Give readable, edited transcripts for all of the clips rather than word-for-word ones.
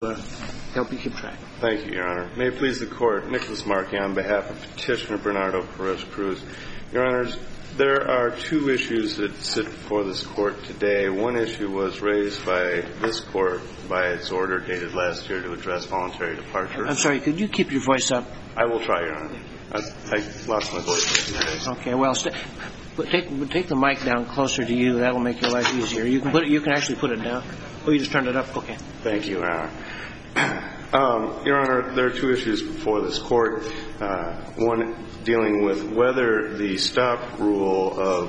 help you keep track. Thank you, Your Honor. May it please the Court, Nicholas Markey on behalf of Petitioner Bernardo Perez-Cruz. Your Honors, there are two issues that sit before this Court today. One issue was raised by this Court by its order dated last year to address voluntary departure. I'm sorry, could you keep your voice up? I will try, Your Honor. I lost my voice today. Okay, well, take the mic down closer to you. That will make your life easier. You can actually put it down. Oh, you just turned it up? Okay. Thank you, Your Honor. Your Honor, there are two issues before this Court. One dealing with whether the stop rule of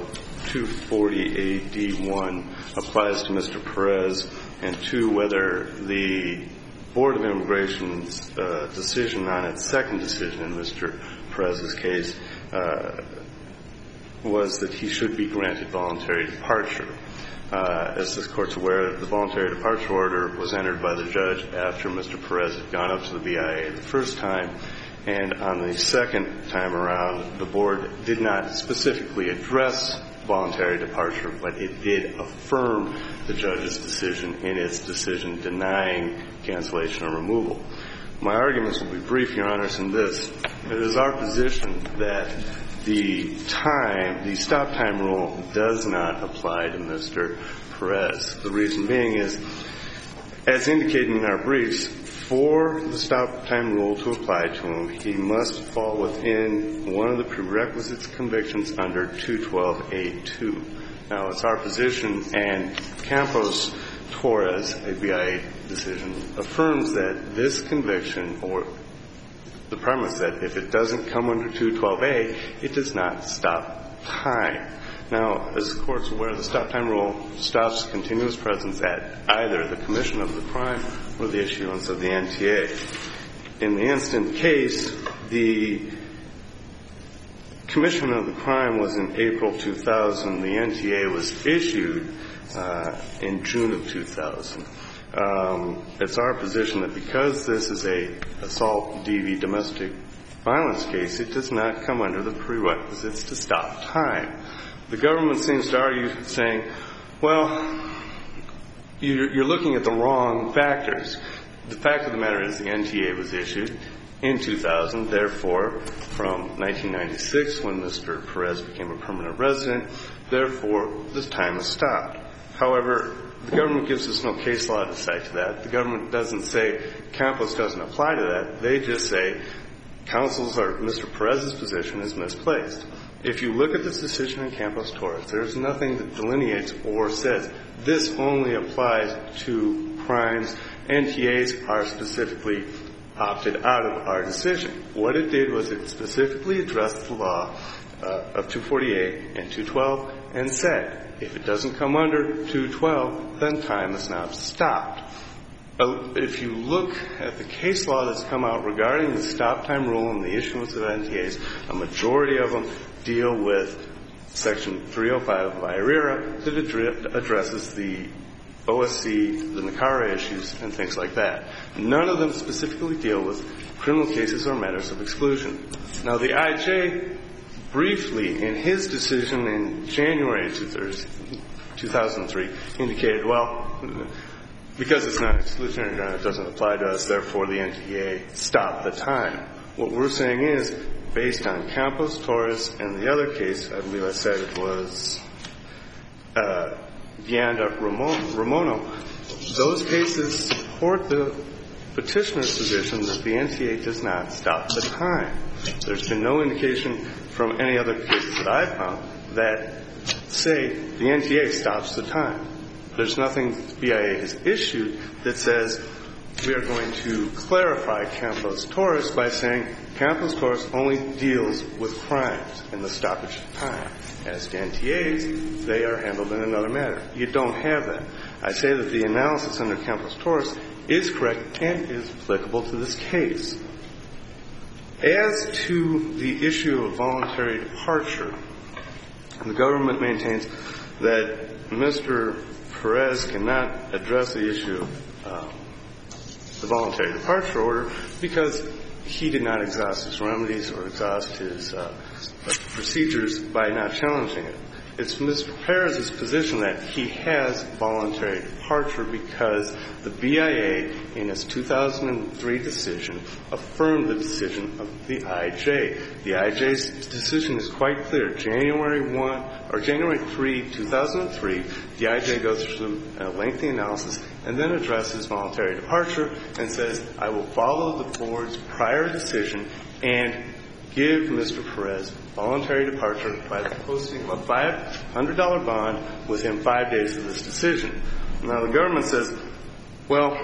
240AD1 applies to Mr. Perez, and two, whether the Board of Immigration's decision on its second decision in Mr. Perez's case was that he should be granted voluntary departure. As this Court's aware, the voluntary departure order was entered by the judge after Mr. Perez had gone up to the BIA the first time, and on the second time around, the Board did not specifically address voluntary departure, but it did affirm the judge's decision in its decision denying cancellation or removal. My arguments will be brief, Your Honors, in this. It is our position that the stop time rule does not apply to Mr. Perez. The reason being is, as indicated in our briefs, for the stop time rule to apply to him, he must fall within one of the prerequisites convictions under 212A2. Now, it's our position, and Campos-Torres, a BIA decision, affirms that this conviction, or the premise that if it doesn't come under 212A, it does not stop time. Now, as the Court's aware, the stop time rule stops continuous presence at either the commission of the crime or the issuance of the NTA. In the instant case, the commission of the crime was in April 2000. The NTA was issued in June of 2000. It's our position that because this is a assault DV domestic violence case, it does not come under the prerequisites to stop time. The government seems to argue saying, well, you're looking at the wrong factors. The fact of the matter is the NTA was issued in 2000. Therefore, from 1996, when Mr. Perez became a permanent resident, therefore, this time has stopped. However, the government gives us no case law to cite to that. The government doesn't say Campos doesn't apply to that. They just say Mr. Perez's position is misplaced. If you look at this decision in Campos-Torres, there's nothing that delineates or says this only applies to crimes. NTAs are specifically opted out of our decision. What it did was it specifically addressed the law of 248 and 212 and said, if it doesn't come under 212, then time is now stopped. If you look at the case law that's come out regarding the stop time rule and the issuance of NTAs, a majority of them deal with Section 305 of IRERA that addresses the OSC, the NACARA issues, and things like that. None of them specifically deal with criminal cases or matters of exclusion. Now, the IJ briefly, in his decision in January 2003, indicated, well, because it's not exclusionary, it doesn't apply to us, therefore the NTA stopped the time. What we're saying is, based on Campos-Torres and the other case, I believe I said it was Vianda-Ramono, those cases support the petitioner's position that the NTA does not stop the time. There's been no indication from any other cases that I've found that say the NTA stops the time. There's nothing BIA has issued that says we are going to clarify Campos-Torres by saying Campos-Torres only deals with crimes and the stoppage of time. As to NTAs, they are handled in another manner. You don't have that. I say that the analysis under Campos-Torres is correct and is applicable to this case. As to the issue of voluntary departure, the government maintains that Mr. Perez cannot address the issue of the voluntary departure order because he did not exhaust his remedies or exhaust his procedures by not challenging it. It's Mr. Perez's position that he has voluntary departure because the BIA, in its 2003 decision, affirmed the decision of the IJ. The IJ's decision is quite clear. January 3, 2003, the IJ goes through a lengthy analysis and then addresses voluntary departure and says, I will follow the board's prior decision and give Mr. Perez voluntary departure by the posting of a $500 bond within 5 days of this decision. Now, the government says, well,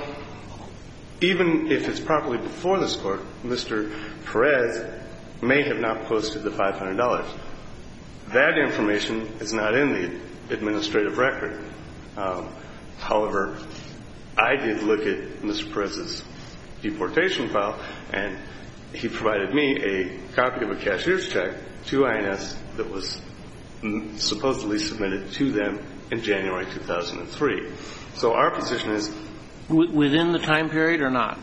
even if it's properly before this court, Mr. Perez may have not posted the $500. That information is not in the administrative record. However, I did look at Mr. Perez's deportation file, and he provided me a copy of a cashier's check to INS that was supposedly submitted to them in January 2003. So our position is... Within the time period or not?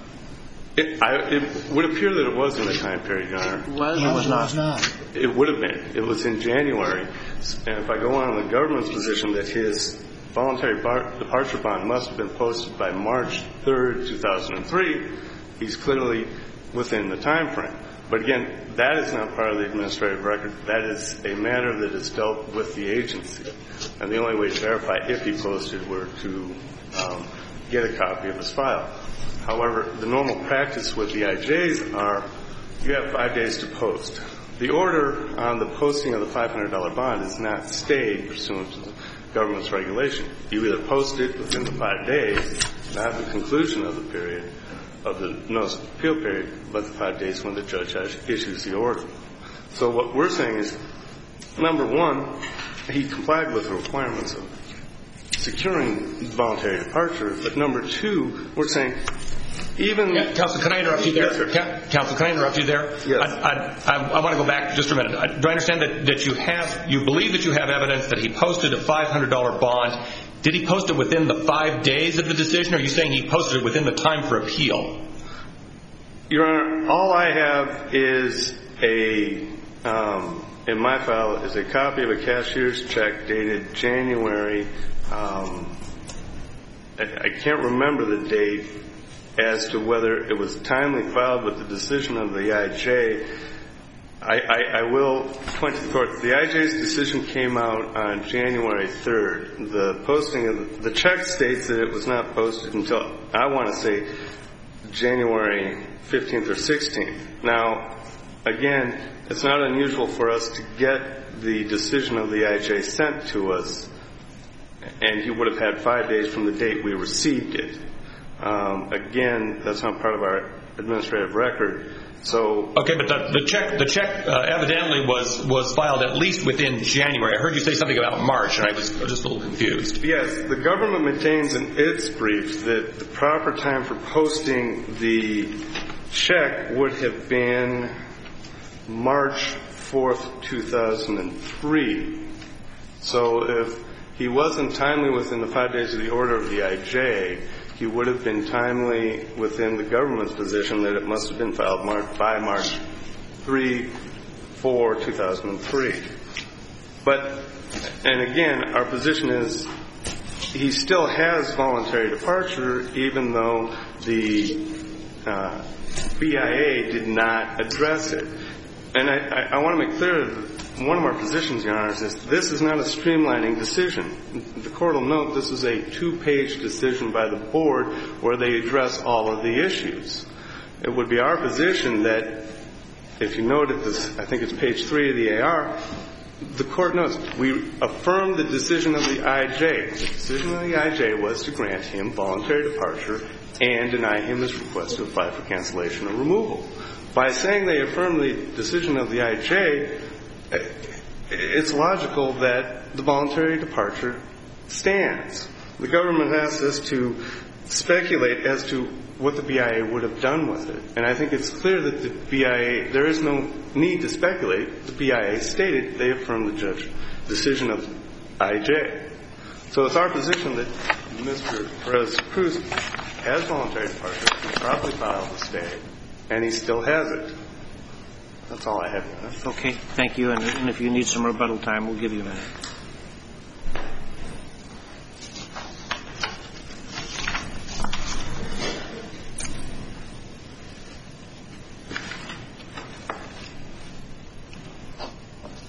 It would appear that it was in the time period, Your Honor. Was or was not? It would have been. It was in January. And if I go on the government's position that his voluntary departure bond must have been posted by March 3rd, 2003, he's clearly within the time frame. But again, that is not part of the administrative record. That is a matter that is dealt with the agency. And the only way to verify if he posted were to get a copy of his file. However, the normal practice with the IJs are you have 5 days to post. The order on the posting of the $500 bond is not stayed pursuant to the government's regulation. You either post it within the 5 days, not at the conclusion of the period, of the notice of appeal period, but the 5 days when the judge issues the order. So what we're saying is, number one, he complied with the requirements of securing voluntary departure. But number two, we're saying even... Counsel, can I interrupt you there? Yes, sir. Counsel, can I interrupt you there? Yes. I want to go back just a minute. Do I understand that you believe that you have evidence that he posted a $500 bond? Did he post it within the 5 days of the decision, or are you saying he posted it within the time for appeal? Your Honor, all I have is in my file, is a copy of a cashier's check dated January. I can't remember the date as to whether it was timely filed with the decision of the IJ. I will point to the court. The IJ's decision came out on January 3rd. The posting of the check states that it was not posted until, I want to say, January 15th or 16th. Now, again, it's not unusual for us to get the decision of the IJ sent to us, and he would have had 5 days from the date we received it. Again, that's not part of our administrative record. So okay, but the check evidently was filed at least within January. I heard you say something about March, and I was just a little confused. Yes, the government maintains in its brief that the proper time for posting the check would have been March 4th, 2003. So if he wasn't timely within the 5 days of the order of the IJ, he would have been timely within the government's position that it must have been filed by March 4, 2003. But, and again, our position is he still has voluntary departure, even though the BIA did not address it. And I want to make clear that one of our positions, Your Honor, is this is not a streamlining decision. The court will note this is a 2-page decision by the board where they address all of the issues. It would be our position that, if you note at this, I think it's page 3 of the AR, the court notes we affirmed the decision of the IJ. The decision of the IJ was to grant him voluntary departure and deny him his request to apply for cancellation or removal. By saying they affirmed the decision of the IJ, it's logical that the voluntary departure stands. The government asks us to speculate as to what the BIA would have done with it. And I think it's clear that the BIA, there is no need to speculate. The BIA stated they affirmed the decision of IJ. So it's our position that Mr. Perez-Cruz has voluntary departure, he properly filed the stay, and he still has it. That's all I have. Okay, thank you. And if you need some rebuttal time, we'll give you a minute.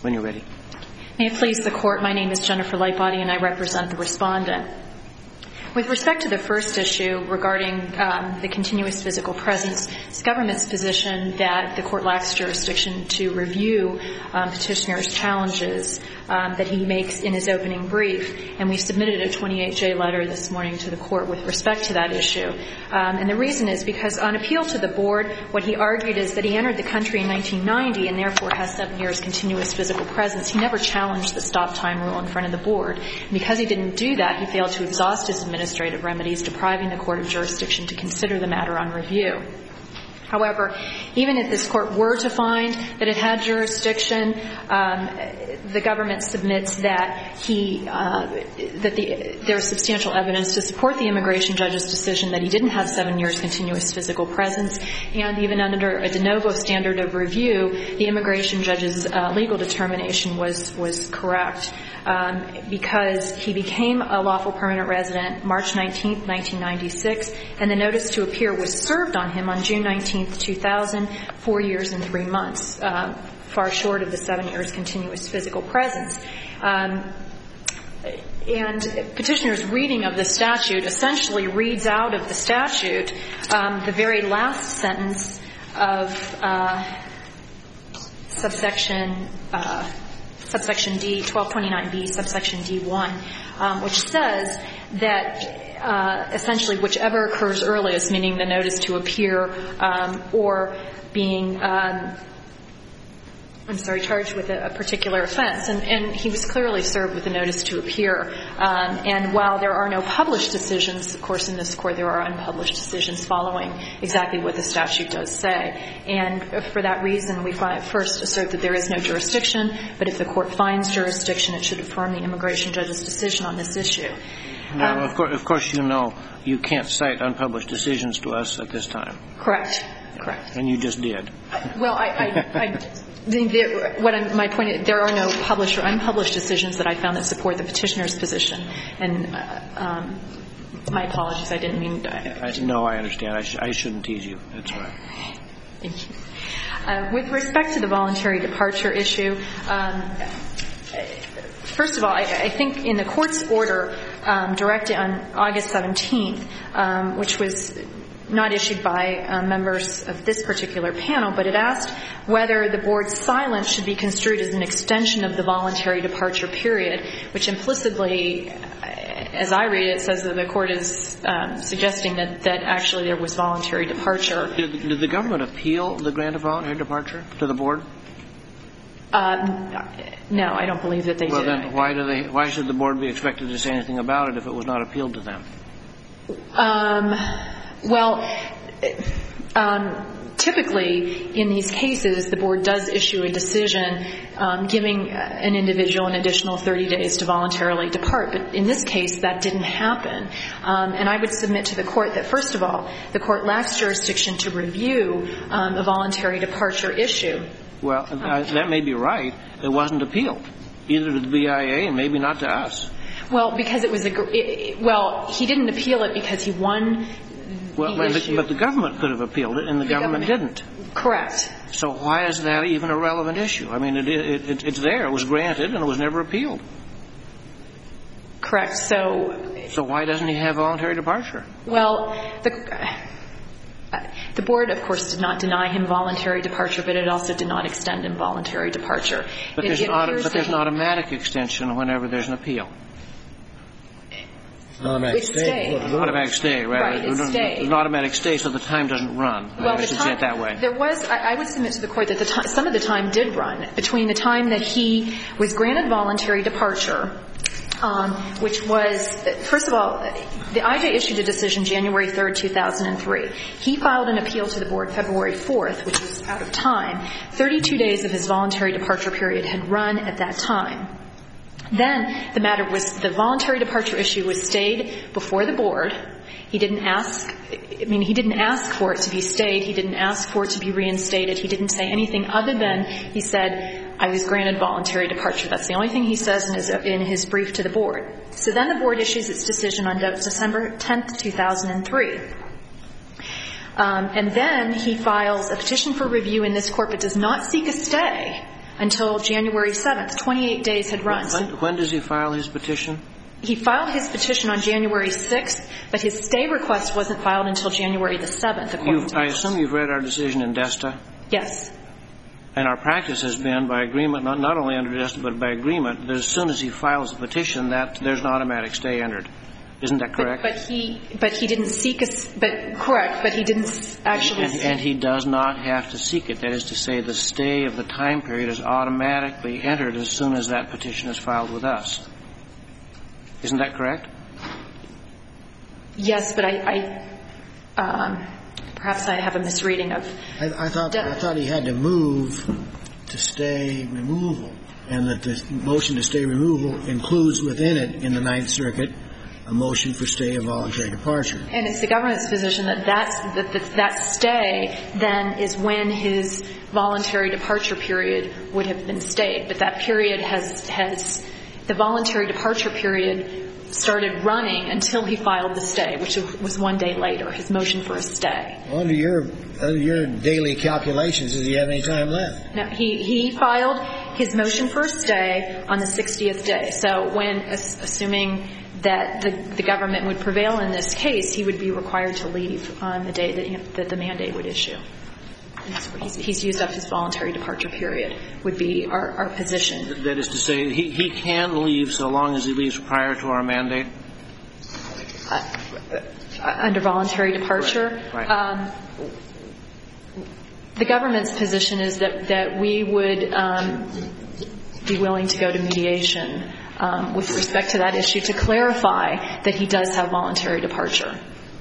When you're ready. May it please the Court, my name is Jennifer Lightbody and I represent the respondent. With respect to the first issue regarding the continuous physical presence, it's the government's position that the Court lacks jurisdiction to review petitioner's challenges that he makes in his opening brief. And we submitted a 28-J letter this morning to the Court with respect to that issue. And the reason is because on appeal to the Board, what he argued is that he entered the country in 1990 and therefore has 7 years continuous physical presence. He never challenged the stop time rule in front of the Board. And because he didn't do that, he failed to exhaust his administrative remedies, depriving the Court of jurisdiction to consider the matter on review. However, even if this Court were to find that it had jurisdiction, the government submits that there's substantial evidence to support the immigration judge's decision that he didn't have 7 years continuous physical presence, and even under a de novo standard of review, the immigration judge's legal determination was correct. Because he became a lawful permanent resident March 19, 1996, and the notice to appear was served on him on June 19, 2000, 4 years and 3 months, far short of the 7 years continuous physical presence. And petitioner's reading of the statute essentially reads out of the statute the very last sentence of subsection D, 1229B, subsection D1, which says that essentially whichever occurs earliest, meaning the notice to appear or being charged with a particular offense. And he was clearly served with a notice to appear. And while there are no published decisions, of course, in this Court there are unpublished decisions following exactly what the statute does say. And for that reason, we first assert that there is no jurisdiction, but if the Court finds jurisdiction, it should affirm the immigration judge's decision on this issue. Now, of course, you know you can't cite unpublished decisions to us at this time. Correct. Correct. And you just did. Well, my point is there are no published or unpublished decisions that I found that support the petitioner's position. And my apologies, I didn't mean to. No, I understand. I shouldn't tease you. That's all right. Thank you. With respect to the voluntary departure issue, first of all, I think in the Court's order directed on August 17th, which was not issued by members of this particular panel, but it asked whether the Board's silence should be construed as an extension of the voluntary departure period, which implicitly, as I read it, says that the Court is suggesting that actually there was voluntary departure. Did the government appeal the grant of voluntary departure to the Board? No, I don't believe that they did. Well, then why should the Board be expected to say anything about it if it was not appealed to them? Well, typically in these cases, the Board does issue a decision giving an individual an additional 30 days to voluntarily depart. But in this case, that didn't happen. And I would submit to the Court that, first of all, the Court lacks jurisdiction to review a voluntary departure issue. Well, that may be right. It wasn't appealed, either to the BIA and maybe not to us. Well, because it was he didn't appeal it because he won the issue. But the government could have appealed it, and the government didn't. Correct. So why is that even a relevant issue? I mean, it's there. It was granted, and it was never appealed. Correct. So why doesn't he have voluntary departure? Well, the Board, of course, did not deny him voluntary departure, but it also did not extend him voluntary departure. But there's an automatic extension whenever there's an appeal. Automatic stay. Automatic stay, right? Right, it's stay. An automatic stay so the time doesn't run. Well, I should say it that way. I would submit to the Court that some of the time did run between the time that he was granted voluntary departure, which was, first of all, the IJ issued a decision January 3rd, 2003. He filed an appeal to the Board February 4th, which was out of time. 32 days of his voluntary departure period had run at that time. Then the voluntary departure issue was stayed before the Board. He didn't ask for it to be stayed. He didn't ask for it to be reinstated. He didn't say anything other than he said, I was granted voluntary departure. That's the only thing he says in his brief to the Board. So then the Board issues its decision on December 10th, 2003. And then he files a petition for review in this Court but does not seek a stay until January 7th. 28 days had run. When does he file his petition? He filed his petition on January 6th, but his stay request wasn't filed until January the 7th. I assume you've read our decision in DESTA? Yes. And our practice has been, by agreement, not only under DESTA, but by agreement, that as soon as he files the petition, that there's an automatic stay entered. Isn't that correct? But he didn't seek correct, but he didn't actually seek. And he does not have to seek it. That is to say, the stay of the time period is automatically entered as soon as that petition is filed with us. Isn't that correct? Yes, but perhaps I have a misreading of. I thought he had to move to stay removal, and that the motion to stay removal includes within it, in the Ninth Circuit, a motion for stay of voluntary departure. And it's the government's position that stay then is when his voluntary departure period would have been stayed. But that period the voluntary departure period started running until he filed the stay, which was 1 day later, his motion for a stay. Well, under your daily calculations, does he have any time left? No, he filed his motion for a stay on the 60th day. So assuming that the government would prevail in this case, he would be required to leave on the day that the mandate would issue. He's used up his voluntary departure period, would be our position. That is to say, he can leave so long as he leaves prior to our mandate? Under voluntary departure? Right. The government's position is that we would be willing to go to mediation with respect to that issue to clarify that he does have voluntary departure.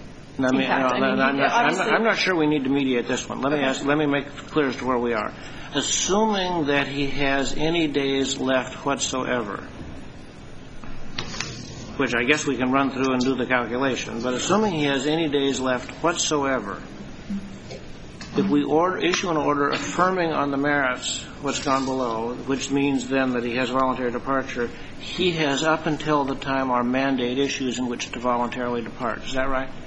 I'm not sure we need to mediate this one. Let me make it clear as to where we are. Assuming that he has any days left whatsoever, which I guess we can run through and do the calculation, but assuming he has any days left whatsoever, if we issue an order affirming on the merits what's gone below, which means then that he has voluntary departure, he has up until the time our mandate issues in which to voluntarily depart. Is that right?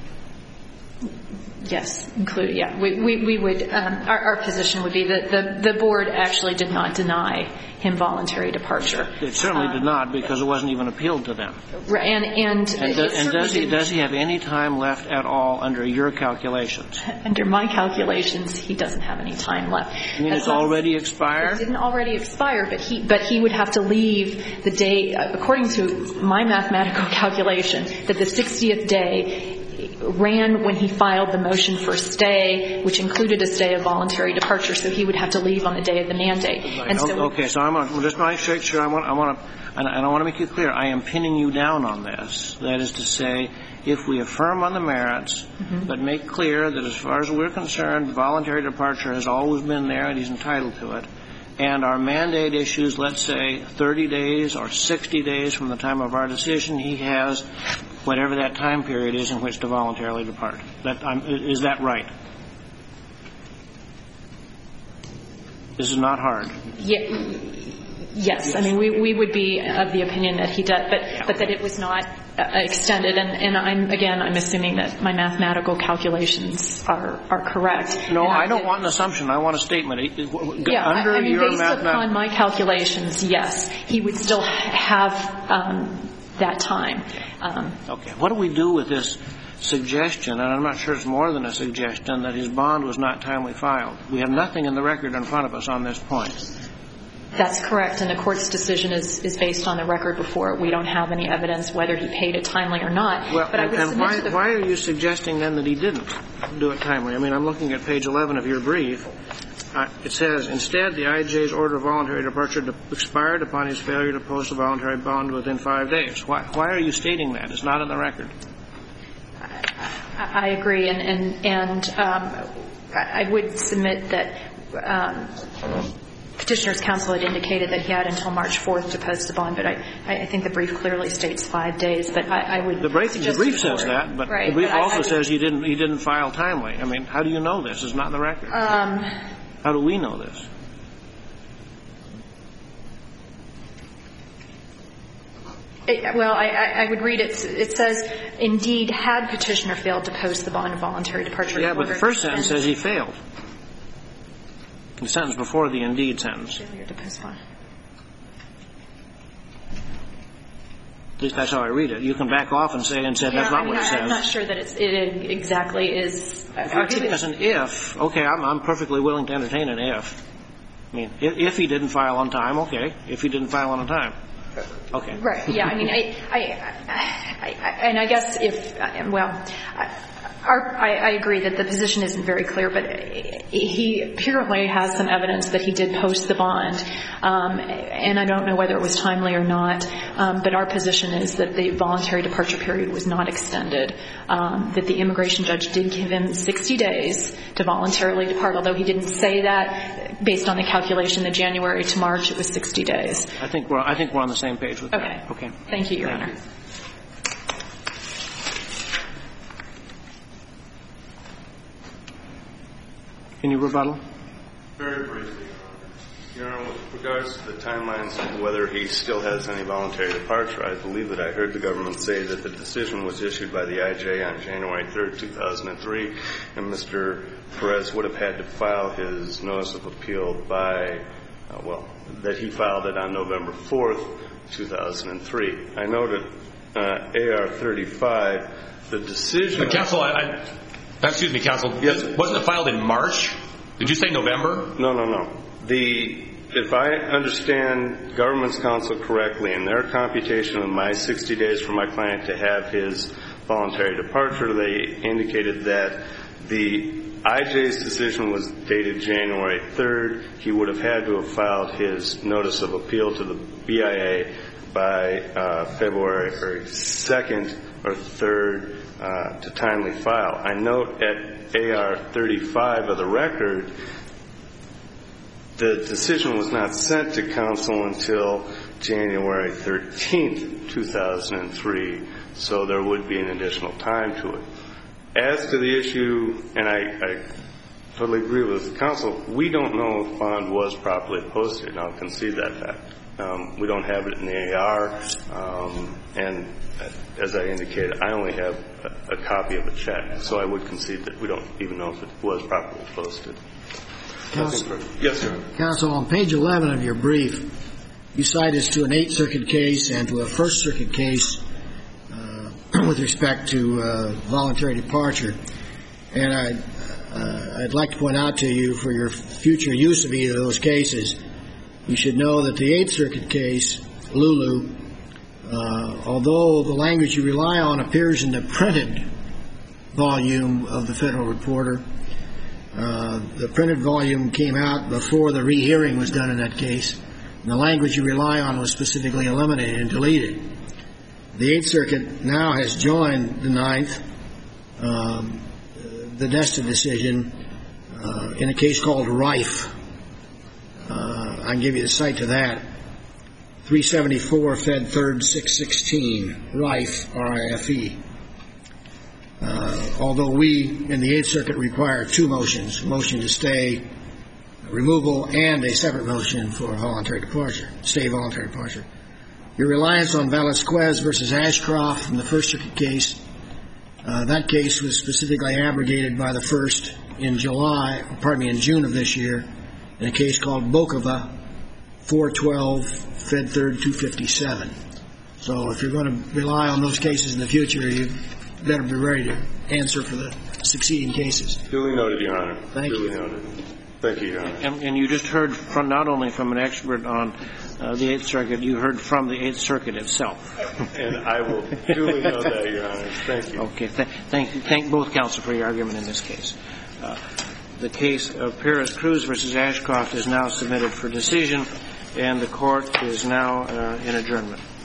Yes, we would. Our position would be that the board actually did not deny him voluntary departure. It certainly did not, because it wasn't even appealed to them. And does he have any time left at all under your calculations? Under my calculations, he doesn't have any time left. You mean it's already expired? It didn't already expire, but he would have to leave the day, according to my mathematical calculation, that the 60th day ran when he filed the motion for stay, which included a stay of voluntary departure, so he would have to leave on the day of the mandate. Right. And so I'm just making sure I want to make you clear. I am pinning you down on this. That is to say, if we affirm on the merits, but make clear that as far as we're concerned, voluntary departure has always been there and he's entitled to it, and our mandate issues, let's say, 30 days or 60 days from the time of our decision, he has whatever that time period is in which to voluntarily depart. Is that right? This is not hard. Yes. I mean, we would be of the opinion that he does, but that it was not extended. And I'm assuming that my mathematical calculations are correct. No, I don't want an assumption. I want a statement. Based upon my calculations, yes, he would still have that time. Okay. What do we do with this suggestion, and I'm not sure it's more than a suggestion, that his bond was not timely filed? We have nothing in the record in front of us on this point. That's correct, and the court's decision is based on the record before it. We don't have any evidence whether he paid it timely or not. Well, and why are you suggesting then that he didn't do it timely? I mean, I'm looking at page 11 of your brief. It says, instead, the IJ's order of voluntary departure expired upon his failure to post a voluntary bond within 5 days. Why are you stating that? It's not in the record. I agree, and I would submit that Petitioner's counsel had indicated that he had until March 4th to post the bond, but I think the brief clearly states 5 days. But I would the brief says that, but the brief also says he didn't file timely. I mean, how do you know this? It's not in the record. How do we know this? I would read it. It says, indeed, had Petitioner failed to post the bond of voluntary departure. Yeah, but the first sentence says he failed. The sentence before the indeed sentence. Failure to postpone. At least that's how I read it. You can back off and say that's not what it says. I'm not sure that it exactly is. If you're giving us an if, okay, I'm perfectly willing to entertain an if. I mean, if he didn't file on time, okay. If he didn't file on time, okay. Right. Yeah. I mean, I guess I agree that the position isn't very clear, but he apparently has some evidence that he did post the bond, and I don't know whether it was timely or not, but our position is that the voluntary departure period was not extended, that the immigration judge did give him 60 days to voluntarily depart, although he didn't say that based on the calculation that January to March it was 60 days. I think we're on the same page with that. Okay. Thank you, Your Honor. Can you rebuttal? Very briefly, Your Honor. With regards to the timelines of whether he still has any voluntary departure, I believe that I heard the government say that the decision was issued by the IJ on January 3rd, 2003, and Mr. Perez would have had to file his notice of appeal by, that he filed it on November 4th, 2003. I noted AR-35, the decision... Counsel, excuse me, counsel. Yes. Wasn't it filed in March? Did you say November? No. If I understand government's counsel correctly, in their computation of my 60 days for my client to have his voluntary departure, they indicated that the IJ's decision was dated January 3rd. He would have had to have filed his notice of appeal to the BIA by February 2nd or 3rd to timely file. I note at AR-35 of the record, the decision was not sent to counsel until January 13th, 2003, so there would be an additional time to it. As to the issue, and I totally agree with counsel, we don't know if bond was properly posted, and I'll concede that fact. We don't have it in the AR, and as I indicated, I only have a copy of a check, so I would concede that we don't even know if it was properly posted. Counsel, yes, sir. Counsel, on page 11 of your brief, you cite us to an Eighth Circuit case and to a First Circuit case with respect to voluntary departure. And I'd like to point out to you, for your future use of either of those cases, you should know that the Eighth Circuit case, Lulu, although the language you rely on appears in the printed volume of the Federal Reporter, the printed volume came out before the rehearing was done in that case, and the language you rely on was specifically eliminated and deleted. The Eighth Circuit now has joined the Ninth, the Desta decision, in a case called Rife. I can give you the cite to that. 374 Fed 3rd 616, Rife, R-I-F-E. Although we in the Eighth Circuit require two motions, a motion to stay removal and a separate motion for voluntary departure, stay voluntary departure. Your reliance on Velasquez versus Ashcroft from the First Circuit case, that case was specifically abrogated by the First in June of this year, in a case called Bokova, 412 Fed 3rd 257. So if you're going to rely on those cases in the future, you better be ready to answer for the succeeding cases. Duly noted, Your Honor. Thank you. Duly noted. Thank you, Your Honor. And you just heard from not only from an expert on the Eighth Circuit, you heard from the Eighth Circuit itself. And I will duly note that, Your Honor. Thank you. Okay. Thank both counsel for your argument in this case. The case of Perez-Cruz versus Ashcroft is now submitted for decision, and the court is now in adjournment.